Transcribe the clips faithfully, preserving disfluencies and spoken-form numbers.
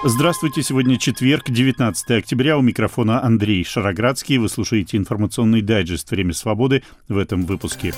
Здравствуйте, сегодня четверг, девятнадцатое октября, у микрофона Андрей Шароградский. Вы слушаете информационный дайджест «Время свободы» в этом выпуске.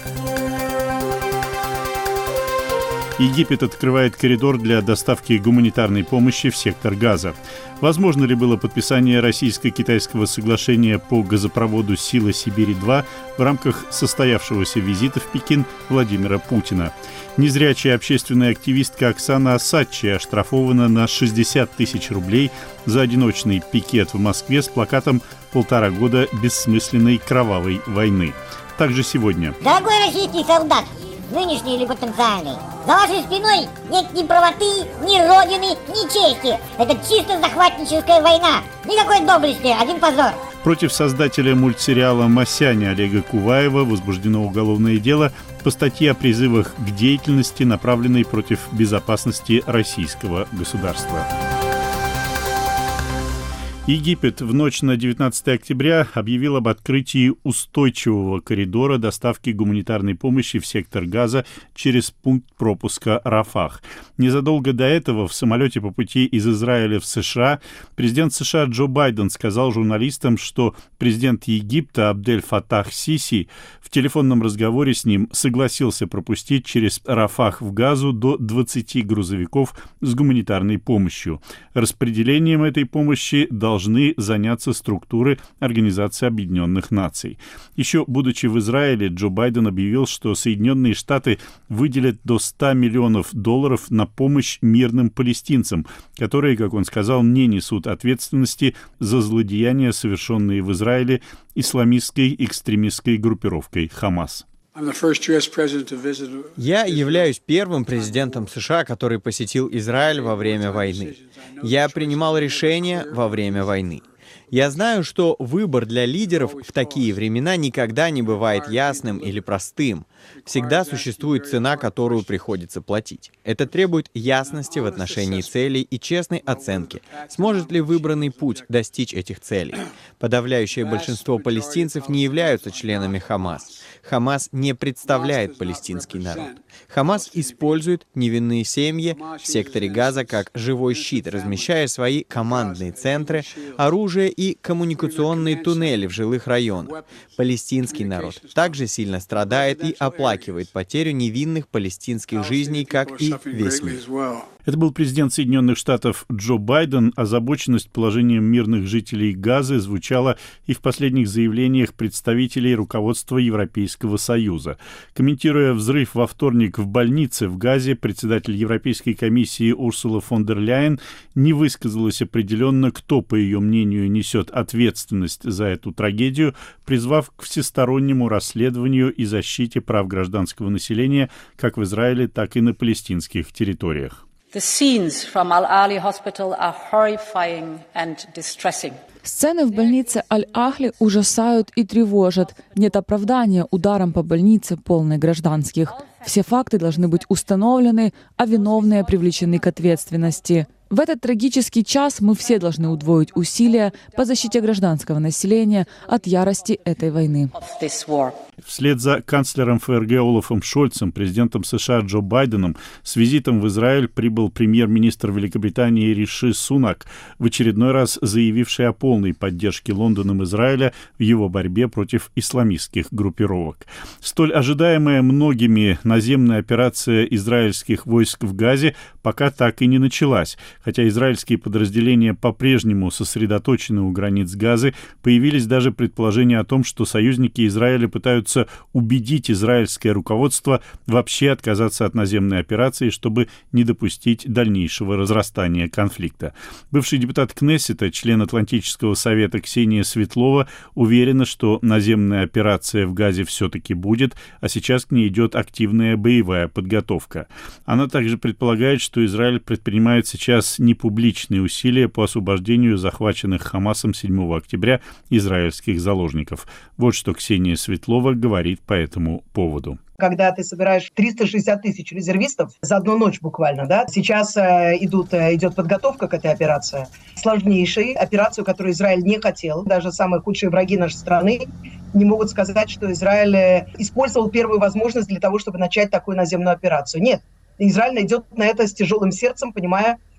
Египет открывает коридор для доставки гуманитарной помощи в сектор Газа. Возможно ли было подписание российско-китайского соглашения по газопроводу «Сила Сибири-два» в рамках состоявшегося визита в Пекин Владимира Путина? Незрячая общественная активистка Оксана Осадчи оштрафована на шестьдесят тысяч рублей за одиночный пикет в Москве с плакатом «Полтора года бессмысленной кровавой войны». Также сегодня. Дорогой российский солдат, нынешний или потенциальный, за вашей спиной нет ни правоты, ни родины, ни чести. Это чисто захватническая война. Никакой доблести, один позор. Против создателя мультсериала «Масяня» Олега Куваева возбуждено уголовное дело по статье о призывах к деятельности, направленной против безопасности российского государства. Египет в ночь на девятнадцатое октября объявил об открытии устойчивого коридора доставки гуманитарной помощи в сектор Газа через пункт пропуска Рафах. Незадолго до этого в самолете по пути из Израиля в США президент США Джо Байден сказал журналистам, что президент Египта Абдель Фаттах Сиси в телефонном разговоре с ним согласился пропустить через Рафах в Газу до двадцати грузовиков с гуманитарной помощью. Распределением этой помощи должны должны заняться структуры Организации Объединенных Наций. Еще будучи в Израиле, Джо Байден объявил, что Соединенные Штаты выделят до ста миллионов долларов на помощь мирным палестинцам, которые, как он сказал, не несут ответственности за злодеяния, совершенные в Израиле исламистской экстремистской группировкой «Хамас». Я являюсь первым президентом США, который посетил Израиль во время войны. Я принимал решения во время войны. Я знаю, что выбор для лидеров в такие времена никогда не бывает ясным или простым. Всегда существует цена, которую приходится платить. Это требует ясности в отношении целей и честной оценки, сможет ли выбранный путь достичь этих целей. Подавляющее большинство палестинцев не являются членами Хамас. Хамас не представляет палестинский народ. Хамас использует невинные семьи в секторе Газа как живой щит, размещая свои командные центры, оружие и коммуникационные туннели в жилых районах. Палестинский народ также сильно страдает и оплакивает потерю невинных палестинских жизней, как и весь мир. Это был президент Соединенных Штатов Джо Байден. Озабоченность положением мирных жителей Газы звучала и в последних заявлениях представителей руководства Европейского Союза. Комментируя взрыв во вторник в больнице в Газе, председатель Европейской комиссии Урсула фон дер Ляйен не высказалась определенно, кто, по ее мнению, несет ответственность за эту трагедию, призвав к всестороннему расследованию и защите прав гражданского населения как в Израиле, так и на палестинских территориях. The scenes from Al-Ahli Hospital are horrifying and distressing. Сцены в больнице Аль-Ахли ужасают и тревожат. Нет оправдания ударам по больнице, полной гражданских. Все факты должны быть установлены, а виновные привлечены к ответственности. В этот трагический час мы все должны удвоить усилия по защите гражданского населения от ярости этой войны. Вслед за канцлером ФРГ Олафом Шольцем, президентом США Джо Байденом, с визитом в Израиль прибыл премьер-министр Великобритании Риши Сунак, в очередной раз заявивший о полной поддержке Лондоном Израиля в его борьбе против исламистских группировок. Столь ожидаемая многими наземная операция израильских войск в Газе пока так и не началась. Хотя израильские подразделения по-прежнему сосредоточены у границ Газы, появились даже предположения о том, что союзники Израиля пытаются убедить израильское руководство вообще отказаться от наземной операции, чтобы не допустить дальнейшего разрастания конфликта. Бывший депутат Кнессета, член Атлантического совета Ксения Светлова, уверена, что наземная операция в Газе все-таки будет, а сейчас к ней идет активная боевая подготовка. Она также предполагает, что Израиль предпринимает сейчас непубличные усилия по освобождению захваченных Хамасом седьмого октября израильских заложников. Вот что Ксения Светлова говорит по этому поводу. Когда ты собираешь триста шестьдесят тысяч резервистов за одну ночь буквально, да, сейчас э, идут, э, идет подготовка к этой операции. Сложнейшей, операцию, которую Израиль не хотел. Даже самые худшие враги нашей страны не могут сказать, что Израиль использовал первую возможность для того, чтобы начать такую наземную операцию. Нет, Израиль идет на это с тяжелым сердцем, понимая,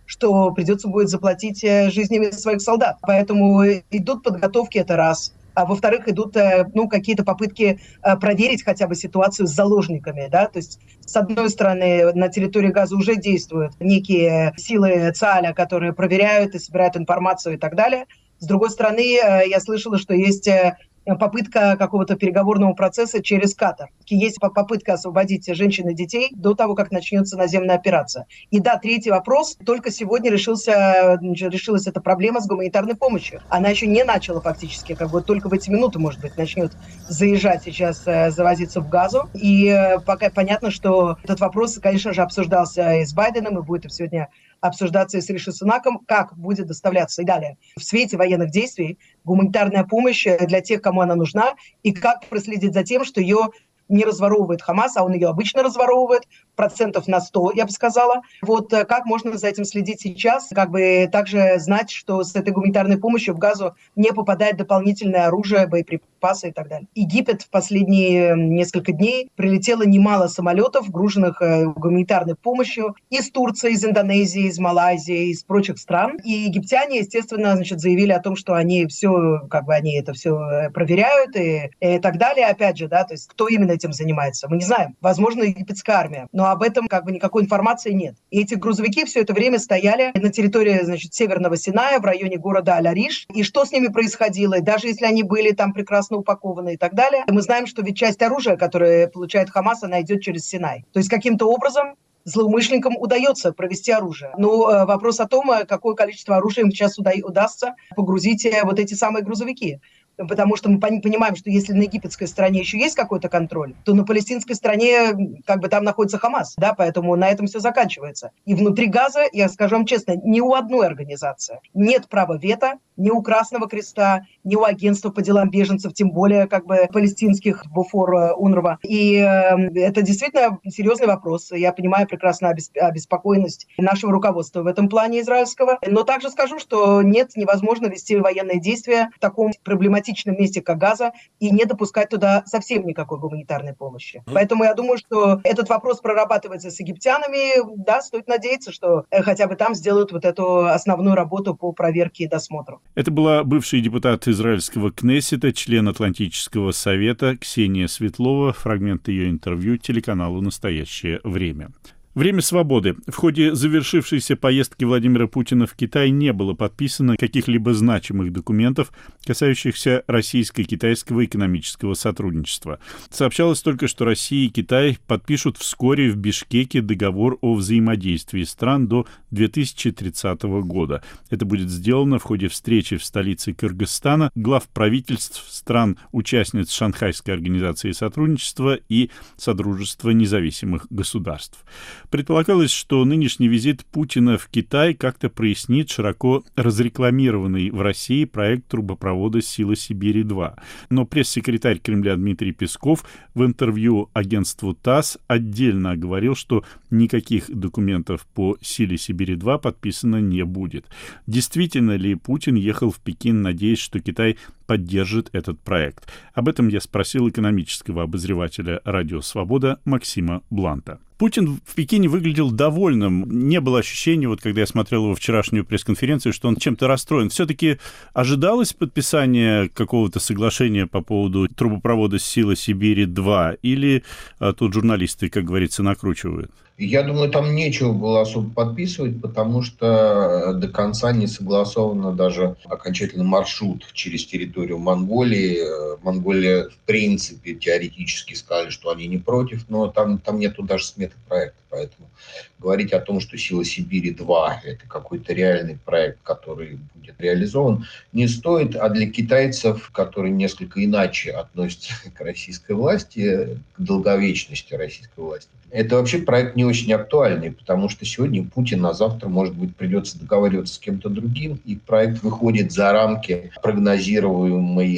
что придется будет заплатить жизнями своих солдат. Поэтому идут подготовки, это раз. А во-вторых, идут ну, какие-то попытки проверить хотя бы ситуацию с заложниками. Да? То есть, с одной стороны, на территории Газа уже действуют некие силы ЦАля, которые проверяют и собирают информацию и так далее. С другой стороны, я слышала, что есть попытка какого-то переговорного процесса через Катар. Есть попытка освободить женщин и детей до того, как начнется наземная операция. И да, третий вопрос. Только сегодня решился, решилась эта проблема с гуманитарной помощью. Она еще не начала фактически, как бы только в эти минуты, может быть, начнет заезжать сейчас, завозиться в Газу. И пока понятно, что этот вопрос, конечно же, обсуждался и с Байденом, и будет сегодня обсуждаться и с Риши Сунаком, как будет доставляться и далее в свете военных действий гуманитарная помощь для тех, кому она нужна, и как проследить за тем, что ее не разворовывает Хамас, а он ее обычно разворовывает, процентов на сто, я бы сказала. Вот как можно за этим следить сейчас, как бы также знать, что с этой гуманитарной помощью в Газу не попадает дополнительное оружие, боеприпасы и так далее. Египет в последние несколько дней прилетело немало самолетов, груженных гуманитарной помощью из Турции, из Индонезии, из Малайзии, из прочих стран. И египтяне, естественно, значит, заявили о том, что они все, как бы они это все проверяют и, и так далее. Опять же, да, то есть кто именно этим занимается, мы не знаем. Возможно, египетская армия, но об этом как бы никакой информации нет. И эти грузовики все это время стояли на территории, значит, Северного Синая, в районе города Аль-Ариш. И что с ними происходило? И даже если они были там прекрасно упакованы и так далее, мы знаем, что ведь часть оружия, которое получает Хамас, она идет через Синай. То есть каким-то образом злоумышленникам удается провести оружие. Но э, вопрос о том, какое количество оружия им сейчас уда- удастся погрузить э, вот эти самые грузовики. Потому что мы понимаем, что если на египетской стороне еще есть какой-то контроль, то на палестинской стороне как бы там находится Хамас, да, поэтому на этом все заканчивается. И внутри Газа, я скажу вам честно, ни у одной организации нет права вето, ни у Красного Креста, ни у агентства по делам беженцев, тем более как бы палестинских, Буфор, УНРВА. И э, это действительно серьезный вопрос. Я понимаю прекрасно обеспокоенность нашего руководства в этом плане израильского. Но также скажу, что нет, невозможно вести военные действия в таком проблематичном месте, как Газа, и не допускать туда совсем никакой гуманитарной помощи. Поэтому я думаю, что этот вопрос прорабатывается с египтянами. Да, стоит надеяться, что э, хотя бы там сделают вот эту основную работу по проверке и досмотру. Это была бывший депутат израильского Кнессета, член Атлантического совета Ксения Светлова. Фрагмент ее интервью телеканалу «Настоящее время». Время свободы. В ходе завершившейся поездки Владимира Путина в Китай не было подписано каких-либо значимых документов, касающихся российско-китайского экономического сотрудничества. Сообщалось только, что Россия и Китай подпишут вскоре в Бишкеке договор о взаимодействии стран до две тысячи тридцатого года. Это будет сделано в ходе встречи в столице Кыргызстана глав правительств стран-участниц Шанхайской организации сотрудничества и Содружества независимых государств. Предполагалось, что нынешний визит Путина в Китай как-то прояснит широко разрекламированный в России проект трубопровода «Сила Сибири-два». Но пресс-секретарь Кремля Дмитрий Песков в интервью агентству ТАСС отдельно оговорил, что никаких документов по «Силе Сибири-два» подписано не будет. Действительно ли Путин ехал в Пекин, надеясь, что Китай поддержит этот проект? Об этом я спросил экономического обозревателя «Радио Свобода» Максима Бланта. Путин в Пекине выглядел довольным. Не было ощущения, вот когда я смотрел его вчерашнюю пресс-конференцию, что он чем-то расстроен. Все-таки ожидалось подписание какого-то соглашения по поводу трубопровода «Сила Сибири-два» или а, тут журналисты, как говорится, накручивают? Я думаю, там нечего было особо подписывать, потому что до конца не согласовано даже окончательный маршрут через территорию Монголии. Монголия, в принципе, теоретически сказали, что они не против, но там, там нету даже сметы проекта. Поэтому говорить о том, что «Сила Сибири-два» — это какой-то реальный проект, который будет реализован, не стоит. А для китайцев, которые несколько иначе относятся к российской власти, к долговечности российской власти, это вообще проект не очень актуальный, потому что сегодня Путин, а завтра, может быть, придется договариваться с кем-то другим, и проект выходит за рамки прогнозируемой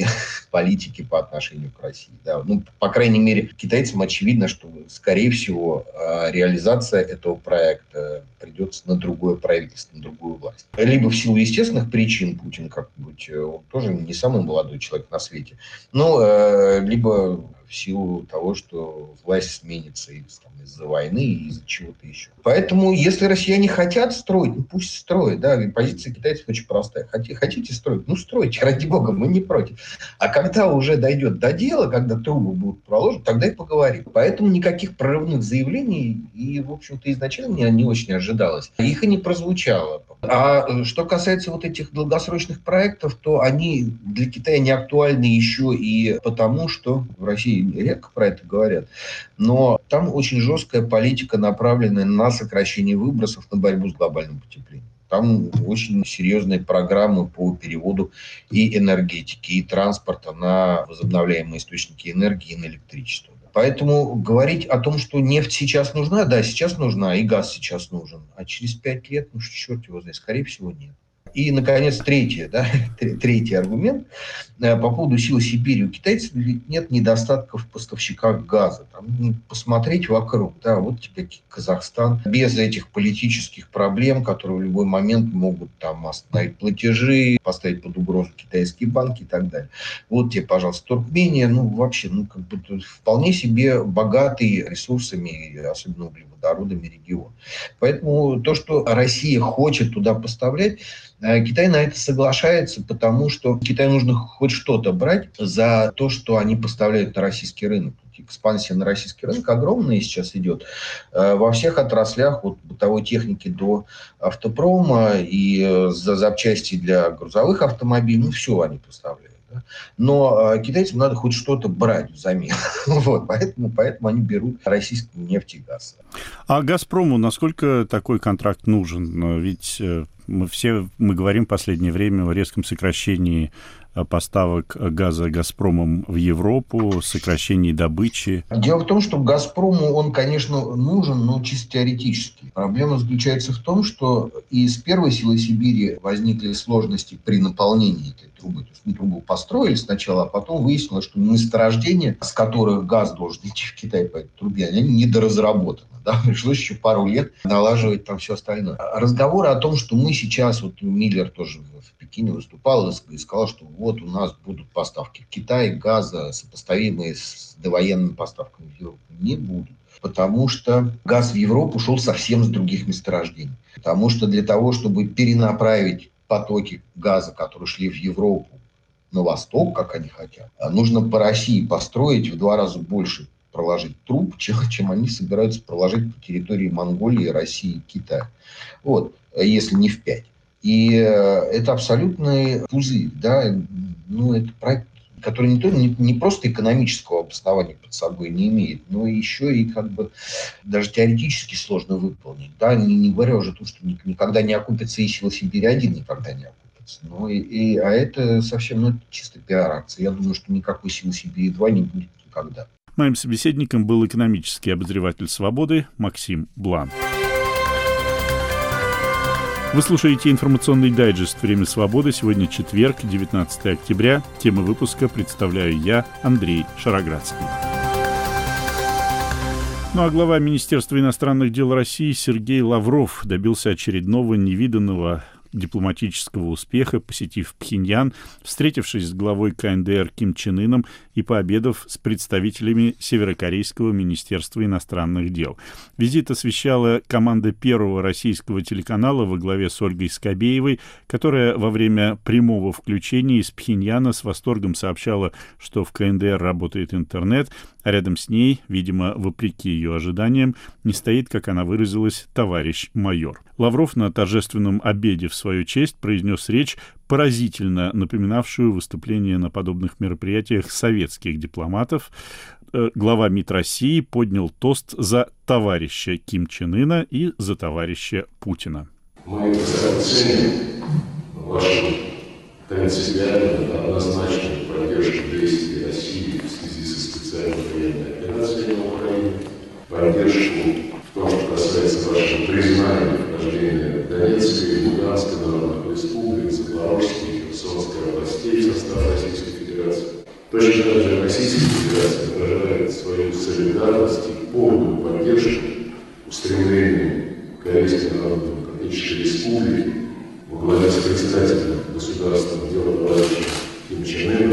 политики по отношению к России. Да. Ну, по крайней мере, китайцам очевидно, что, скорее всего, реализация этого проекта придется на другое правительство, на другую власть. Либо в силу естественных причин Путин как-нибудь, он тоже не самый молодой человек на свете, но либо в силу того, что власть сменится там, из-за войны и из-за чего-то еще. Поэтому, если россияне хотят строить, ну пусть строят. Да? Позиция китайцев очень простая. Хотите, хотите строить? Ну стройте, ради бога, мы не против. А когда уже дойдет до дела, когда трубы будут проложены, тогда и поговорим. Поэтому никаких прорывных заявлений и, в общем-то, изначально не очень ожидалось. Их и не прозвучало. А что касается вот этих долгосрочных проектов, то они для Китая не актуальны еще и потому, что в России редко про это говорят, но там очень жесткая политика, направленная на сокращение выбросов, на борьбу с глобальным потеплением. Там очень серьезные программы по переводу и энергетики, и транспорта на возобновляемые источники энергии и на электричество. Поэтому говорить о том, что нефть сейчас нужна, да, сейчас нужна, и газ сейчас нужен, а через пять лет, ну, черт его знает, скорее всего, нет. И, наконец, третье, да, третий аргумент по поводу силы Сибири. У китайцев нет недостатков в поставщиках газа. Там, посмотреть вокруг, да, вот тебе Казахстан, без этих политических проблем, которые в любой момент могут там остановить платежи, поставить под угрозу китайские банки и так далее. Вот тебе, пожалуйста, Туркмения, ну, вообще, ну, как бы вполне себе богатый ресурсами, особенно углеводородами регион. Поэтому то, что Россия хочет туда поставлять, Китай на это соглашается, потому что Китаю нужно хоть что-то брать за то, что они поставляют на российский рынок. Экспансия на российский рынок огромная сейчас идет. Во всех отраслях, от бытовой техники до автопрома и за запчасти для грузовых автомобилей, ну все они поставляют. Но китайцам надо хоть что-то брать взамен. Вот, поэтому, поэтому они берут российскую нефть и газ. А «Газпрому» насколько такой контракт нужен? Ведь мы все мы говорим в последнее время о резком сокращении поставок газа «Газпромом» в Европу, сокращении добычи. Дело в том, что «Газпрому» он, конечно, нужен, но чисто теоретически. Проблема заключается в том, что и с первой силой Сибири возникли сложности при наполнении этой трубы. То есть мы трубу построили сначала, а потом выяснилось, что месторождения, с которых газ должен идти в Китай по этой трубе, они недоразработаны. Да? Пришлось еще пару лет налаживать там все остальное. Разговоры о том, что мы сейчас, вот Миллер тоже в Пекине выступал и сказал, что вот у нас будут поставки в Китай газа, сопоставимые с довоенными поставками в Европу, не будут. Потому что газ в Европу шел совсем с других месторождений. Потому что для того, чтобы перенаправить потоки газа, которые шли в Европу, на восток, как они хотят, нужно по России построить в два раза больше проложить труб, чем, чем они собираются проложить по территории Монголии, России и Китая. Вот, если не в пять. И э, это абсолютный пузырь, да, ну, это проект, который не, то, не, не просто экономического обоснования под собой не имеет, но еще и как бы даже теоретически сложно выполнить, да, не, не говоря уже о том, что никогда не окупится и сила Сибири один никогда не окупится. Ну, и, и, а это совсем, ну, это чисто пиар-акция. Я думаю, что никакой силы Сибири два не будет никогда. Моим собеседником был экономический обозреватель «Свободы» Максим Блан. Вы слушаете информационный дайджест «Время свободы». Сегодня четверг, девятнадцатое октября. Тему выпуска представляю я, Андрей Шароградский. Ну а глава Министерства иностранных дел России Сергей Лавров добился очередного невиданного дипломатического успеха, посетив Пхеньян, встретившись с главой ка эн дэ эр Ким Чен Ыном и пообедав с представителями Северокорейского министерства иностранных дел. Визит освещала команда первого российского телеканала во главе с Ольгой Скобеевой, которая во время прямого включения из Пхеньяна с восторгом сообщала, что в ка эн дэ эр работает интернет, а рядом с ней, видимо, вопреки ее ожиданиям, не стоит, как она выразилась, товарищ майор. Лавров на торжественном обеде в свою честь произнес речь, поразительно напоминавшую выступление на подобных мероприятиях советских дипломатов. Глава МИД России поднял тост за товарища Ким Чен Ына и за товарища Путина. Мы высоко ценим вашу принципиальную, однозначную поддержку действий России в связи со специальной военной операцией на Украине, поддержку в том, что касается вашего признания вхождения Донецкой и Луганской народных республик, Запорожской и Херсонской областей в состав Российской Федерации. Точно так же Российская Федерация выражает свою солидарность и полную поддержку устремлению Корейской Народно-Демократической Республики во главе с председателем государственного дела товарищем Ким Чен Ыном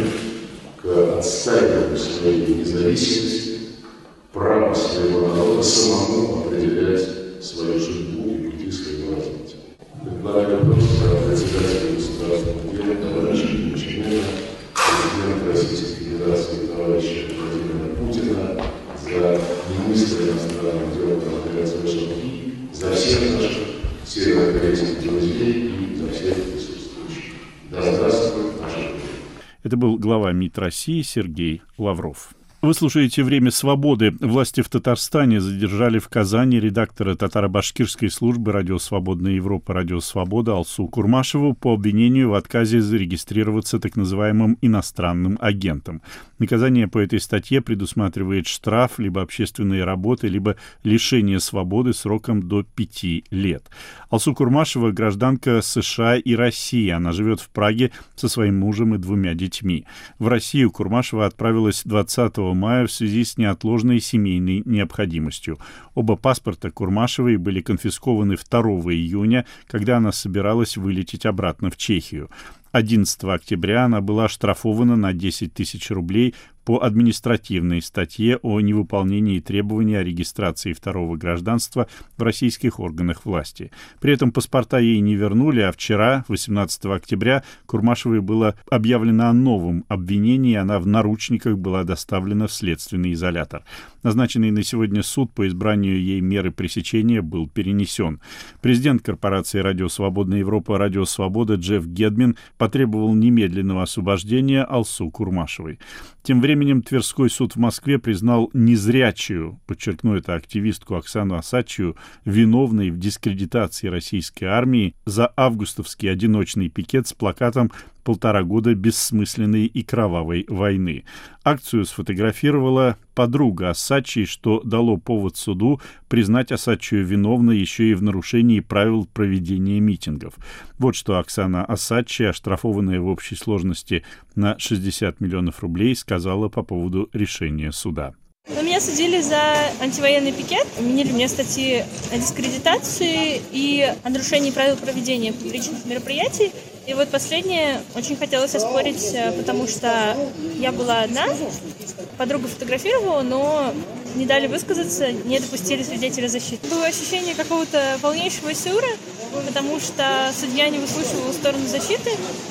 к отстаиванию своей независимости, права своего народа самому определять свою судьбу и пути своего развития. Предлагаю просто председателя государственного дела товарища Ким Чен Ына, президента Российской Федерации товарища Владимира Путина за немыслимое иностранное дело организации Шанхи, за всех наших северокорейских друзей и за всех присутствующих. Да здравствует наша Россия. Это был глава МИД России Сергей Лавров. Вы слушаете «Время свободы». Власти в Татарстане задержали в Казани редактора татаро-башкирской службы «Радио Свободная Европа», «Радио Свобода» Алсу Курмашеву по обвинению в отказе зарегистрироваться так называемым иностранным агентом. Наказание по этой статье предусматривает штраф, либо общественные работы, либо лишение свободы сроком до пяти лет. Алсу Курмашева – гражданка США и России. Она живет в Праге со своим мужем и двумя детьми. В Россию Курмашева отправилась двадцатого мая в связи с неотложной семейной необходимостью. Оба паспорта Курмашевой были конфискованы второго июня, когда она собиралась вылететь обратно в Чехию. одиннадцатого октября она была оштрафована на десять тысяч рублей по административной статье о невыполнении требований о регистрации второго гражданства в российских органах власти. При этом паспорта ей не вернули, а вчера, восемнадцатого октября, Курмашевой было объявлено о новом обвинении, она в наручниках была доставлена в следственный изолятор. Назначенный на сегодня суд по избранию ей меры пресечения был перенесен. Президент корпорации «Радио Свободная Европа» «Радио Свобода» Джефф Гедмин потребовал немедленного освобождения Алсу Курмашевой. Тем временем Тверской суд в Москве признал незрячую, подчеркну это, активистку Оксану Осадчую, виновной в дискредитации российской армии за августовский одиночный пикет с плакатом «Полтора года бессмысленной и кровавой войны». Акцию сфотографировала подруга Осадчей, что дало повод суду признать Осадчую виновной еще и в нарушении правил проведения митингов. Вот что Оксана Осадчая, оштрафованная в общей сложности на шестьдесят миллионов рублей, сказала по поводу решения суда. Но меня судили за антивоенный пикет, вменили мне статьи о дискредитации и о нарушении правил проведения публичных мероприятий. И вот последнее очень хотелось оспорить, потому что я была одна, подруга фотографировала, но не дали высказаться, не допустили свидетеля защиты. Было ощущение какого-то полнейшего сюра, потому что судья не выслушивала сторону защиты,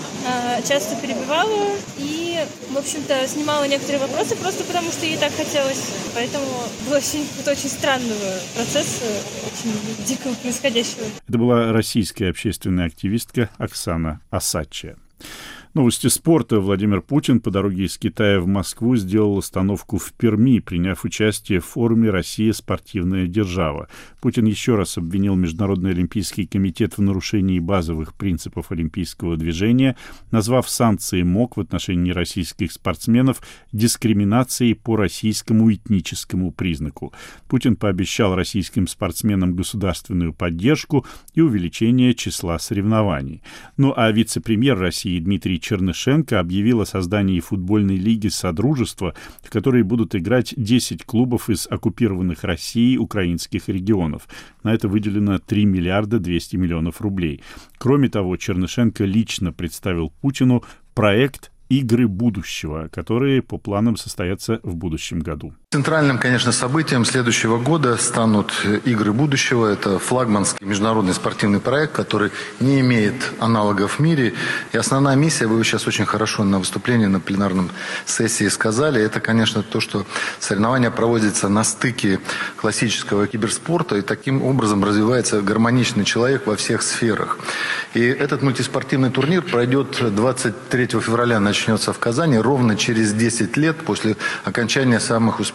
часто перебивала и, в общем-то, снимала некоторые вопросы просто потому, что ей так хотелось. Поэтому было ощущение какого-то очень странного процесса, очень дикого происходящего. Это была российская общественная активистка Оксана Осадчая. Новости спорта. Владимир Путин по дороге из Китая в Москву сделал остановку в Перми, приняв участие в форуме «Россия – спортивная держава». Путин еще раз обвинил Международный олимпийский комитет в нарушении базовых принципов олимпийского движения, назвав санкции МОК в отношении российских спортсменов дискриминацией по российскому этническому признаку. Путин пообещал российским спортсменам государственную поддержку и увеличение числа соревнований. Ну а вице-премьер России Дмитрий Чернышенко объявил о создании футбольной лиги «Содружество», в которой будут играть десять клубов из оккупированных Россией украинских регионов. На это выделено три миллиарда двести миллионов рублей. Кроме того, Чернышенко лично представил Путину проект «Игры будущего», которые по планам состоятся в будущем году. Центральным, конечно, событием следующего года станут «Игры будущего». Это флагманский международный спортивный проект, который не имеет аналогов в мире. И основная миссия, вы сейчас очень хорошо на выступлении на пленарном сессии сказали, это, конечно, то, что соревнования проводятся на стыке классического киберспорта, и таким образом развивается гармоничный человек во всех сферах. И этот мультиспортивный турнир пройдет двадцать третьего февраля, начнется в Казани, ровно через десять лет после окончания самых успешных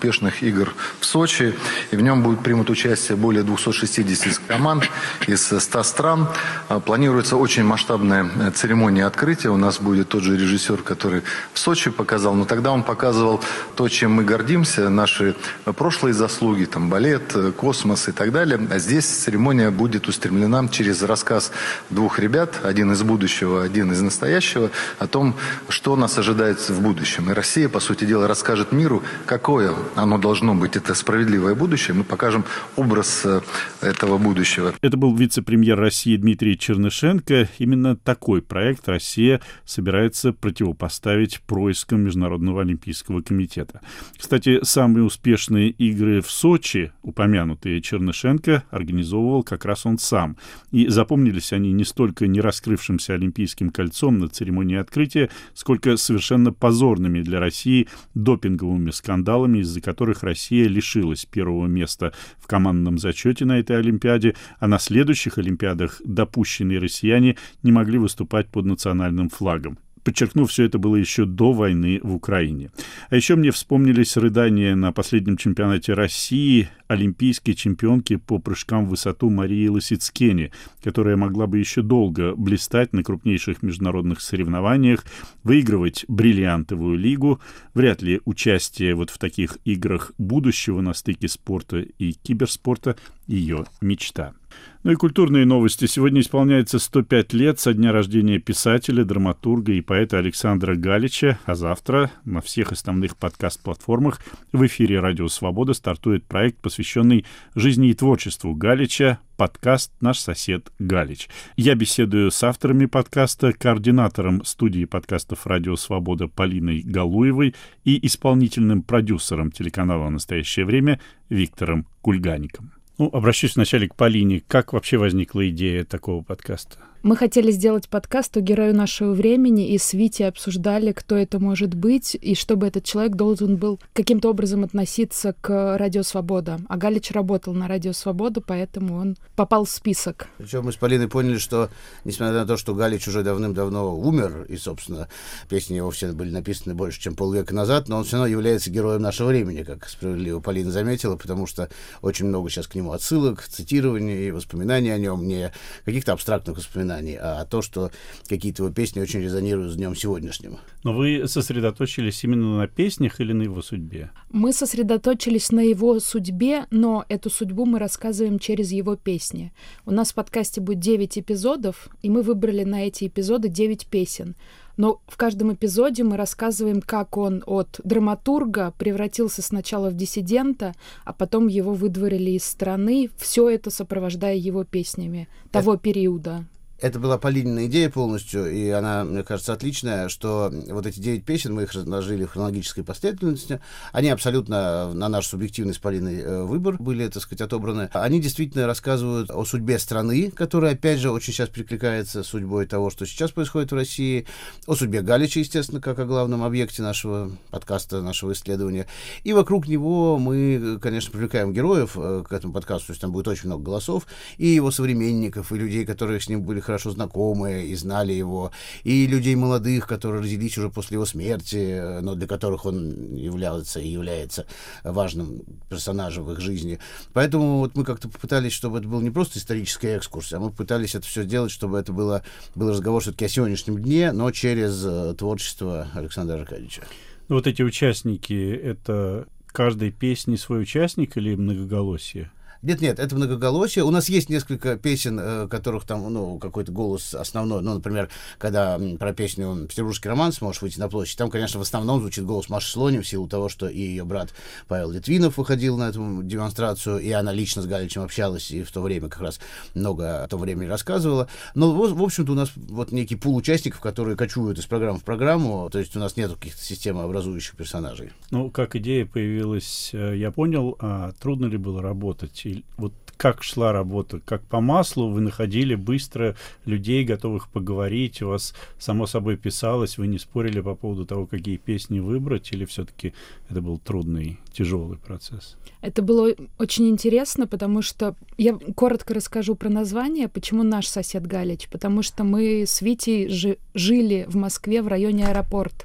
успешных игр в Сочи. И в нем будет примут участие более двухсот шестидесяти команд из ста стран. Планируется очень масштабная церемония открытия. У нас будет тот же режиссер, который в Сочи показал. Но тогда он показывал то, чем мы гордимся, наши прошлые заслуги, там балет, космос и так далее. А здесь церемония будет устремлена через рассказ двух ребят, один из будущего, один из настоящего, о том, что нас ожидает в будущем. И Россия, по сути дела, расскажет миру, какое оно должно быть, это справедливое будущее. Мы покажем образ этого будущего. Это был вице-премьер России Дмитрий Чернышенко. Именно такой проект Россия собирается противопоставить проискам Международного олимпийского комитета. Кстати, самые успешные игры в Сочи, упомянутые Чернышенко, организовывал как раз он сам. И запомнились они не столько не раскрывшимся Олимпийским кольцом на церемонии открытия, сколько совершенно позорными для России допинговыми скандалами, из-за которых Россия лишилась первого места в командном зачете на этой Олимпиаде, а на следующих Олимпиадах допущенные россияне не могли выступать под национальным флагом. Подчеркну, все это было еще до войны в Украине. А еще мне вспомнились рыдания на последнем чемпионате России олимпийской чемпионки по прыжкам в высоту Марии Лосицкене, которая могла бы еще долго блистать на крупнейших международных соревнованиях, выигрывать бриллиантовую лигу. Вряд ли участие вот в таких играх будущего на стыке спорта и киберспорта ее мечта. Ну и культурные новости. Сегодня исполняется сто пять лет со дня рождения писателя, драматурга и поэта Александра Галича, а завтра на всех основных подкаст-платформах в эфире «Радио Свобода» стартует проект, посвященный жизни и творчеству Галича, подкаст «Наш сосед Галич». Я беседую с авторами подкаста, координатором студии подкастов «Радио Свобода» Полиной Галуевой и исполнительным продюсером телеканала «Настоящее время» Виктором Кульгаником. Ну, обращусь вначале к Полине. Как вообще возникла идея такого подкаста? Мы хотели сделать подкаст о герою нашего времени, и с Витей обсуждали, кто это может быть, и чтобы этот человек должен был каким-то образом относиться к «Радио Свобода». А Галич работал на «Радио Свобода», поэтому он попал в список. Причем мы с Полиной поняли, что, несмотря на то, что Галич уже давным-давно умер, и, собственно, песни его все были написаны больше, чем полвека назад, но он все равно является героем нашего времени, как справедливо Полина заметила, потому что очень много сейчас к нему отсылок, цитирований и воспоминаний о нем, не каких-то абстрактных воспоминаний, а то, что какие-то его песни очень резонируют с днем сегодняшним. Но вы сосредоточились именно на песнях или на его судьбе? Мы сосредоточились на его судьбе, но эту судьбу мы рассказываем через его песни. У нас в подкасте будет девять эпизодов, и мы выбрали на эти эпизоды девять песен. Но в каждом эпизоде мы рассказываем, как он от драматурга превратился сначала в диссидента, а потом его выдворили из страны, все это сопровождая его песнями того это... периода. Это была Полинина идея полностью, и она, мне кажется, отличная, что вот эти девять песен, мы их разложили в хронологической последовательности, они абсолютно на наш субъективный с Полиной выбор были, так сказать, отобраны. Они действительно рассказывают о судьбе страны, которая, опять же, очень сейчас перекликается с судьбой того, что сейчас происходит в России, о судьбе Галича, естественно, как о главном объекте нашего подкаста, нашего исследования. И вокруг него мы, конечно, привлекаем героев к этому подкасту, то есть там будет очень много голосов, и его современников, и людей, которые с ним были хорошо знакомые и знали его, и людей молодых, которые родились уже после его смерти, но для которых он являлся и является важным персонажем в их жизни. Поэтому вот мы как-то попытались, чтобы это был не просто исторический экскурс, а мы пытались это все сделать, чтобы это было, был разговор все-таки о сегодняшнем дне, но через uh, творчество Александра Аркадьевича. Ну, вот эти участники, это каждой песни свой участник или многоголосие? Нет-нет, это многоголосие. У нас есть несколько песен, в которых там, ну, какой-то голос основной. Ну, например, когда про песню «Петербургский романс» «Можешь выйти на площадь», там, конечно, в основном звучит голос Маши Слоним в силу того, что и ее брат Павел Литвинов выходил на эту демонстрацию, и она лично с Галичем общалась, и в то время как раз много о том времени рассказывала. Но, в общем-то, у нас вот некий пул участников, которые кочуют из программы в программу, то есть у нас нет каких-то системообразующих персонажей. Ну, как идея появилась, я понял, а трудно ли было работать? Вот как шла работа, как по маслу вы находили быстро людей, готовых поговорить, у вас само собой писалось, вы не спорили по поводу того, какие песни выбрать, или все-таки это был трудный, тяжелый процесс? Это было очень интересно, потому что я коротко расскажу про название, почему «Наш сосед Галич», потому что мы с Витей жи- жили в Москве в районе аэропорт.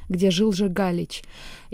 где жил же Галич.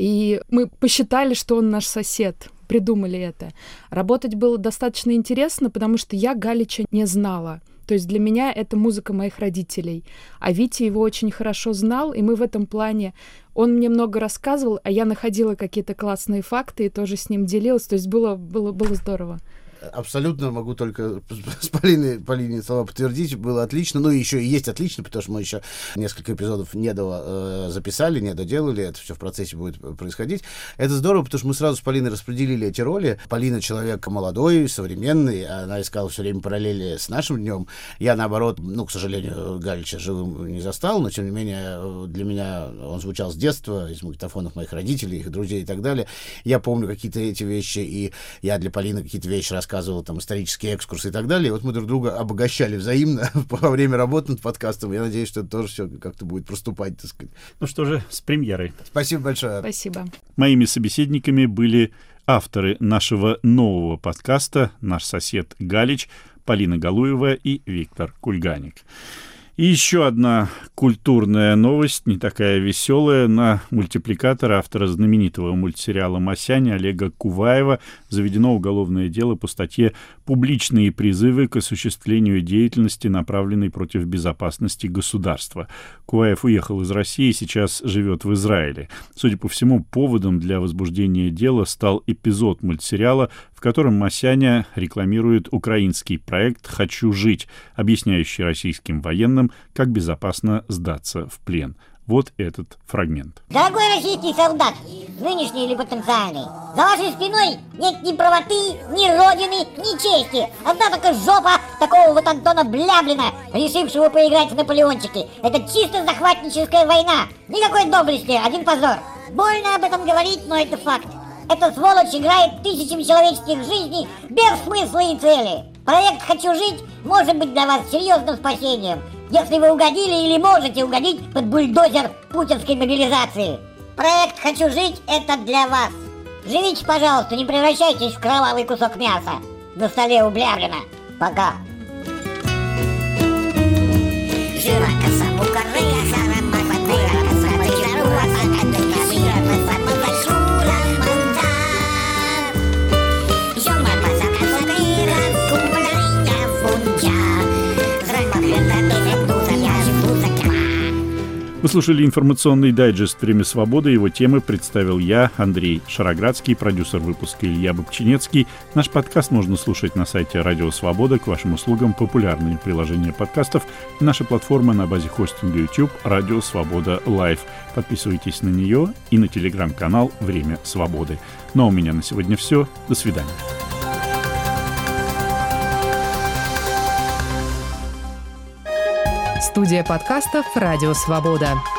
И мы посчитали, что он наш сосед, придумали это. Работать было достаточно интересно, потому что я Галича не знала. То есть для меня это музыка моих родителей. А Витя его очень хорошо знал, и мы в этом плане... Он мне много рассказывал, а я находила какие-то классные факты и тоже с ним делилась. То есть было, было, было здорово. Абсолютно могу только с Полиной, Полиной слова подтвердить. Было отлично. Ну, и еще и есть отлично, потому что мы еще несколько эпизодов не до, э, записали, не доделали. Это все в процессе будет происходить. Это здорово, потому что мы сразу с Полиной распределили эти роли. Полина человек молодой, современный. Она искала все время параллели с нашим днем. Я, наоборот, ну, к сожалению, Галича живым не застал, но, тем не менее, для меня он звучал с детства, из магнитофонов моих родителей, их друзей и так далее. Я помню какие-то эти вещи, и я для Полины какие-то вещи рассказывал. рассказывал там исторические экскурсы и так далее. И вот мы друг друга обогащали взаимно во время работы над подкастом. Я надеюсь, что это тоже все как-то будет проступать, так сказать. Ну что же, с премьерой. Спасибо большое. Спасибо. Моими собеседниками были авторы нашего нового подкаста «Наш сосед Галич», Полина Галуева и Виктор Кульганик. И еще одна культурная новость, не такая веселая. На мультипликатора автора знаменитого мультсериала «Масяня» Олега Куваева заведено уголовное дело по статье «Публичные призывы к осуществлению деятельности, направленной против безопасности государства». Куваев уехал из России и сейчас живет в Израиле. Судя по всему, поводом для возбуждения дела стал эпизод мультсериала, в котором Масяня рекламирует украинский проект «Хочу жить», объясняющий российским военным, как безопасно сдаться в плен. Вот этот фрагмент. Дорогой российский солдат, нынешний или потенциальный, за вашей спиной нет ни правоты, ни родины, ни чести. Одна только жопа такого вот Антона Бляблина, решившего поиграть в Наполеончики. Это чисто захватническая война. Никакой доблести, один позор. Больно об этом говорить, но это факт. Эта сволочь играет тысячами человеческих жизней без смысла и цели. Проект «Хочу жить» может быть для вас серьезным спасением, если вы угодили или можете угодить под бульдозер путинской мобилизации. Проект «Хочу жить» — это для вас. Живите, пожалуйста, не превращайтесь в кровавый кусок мяса на столе у Бляблина. Пока. Вы слушали информационный дайджест «Время свободы». Его темы представил я, Андрей Шароградский, продюсер выпуска Илья Бобчинецкий. Наш подкаст можно слушать на сайте Радио Свобода. К вашим услугам популярные приложения подкастов и наша платформа на базе хостинга YouTube «Радио Свобода Лайв». Подписывайтесь на нее и на телеграм-канал «Время свободы». Ну а у меня на сегодня все. До свидания. Студия подкастов «Радио Свобода».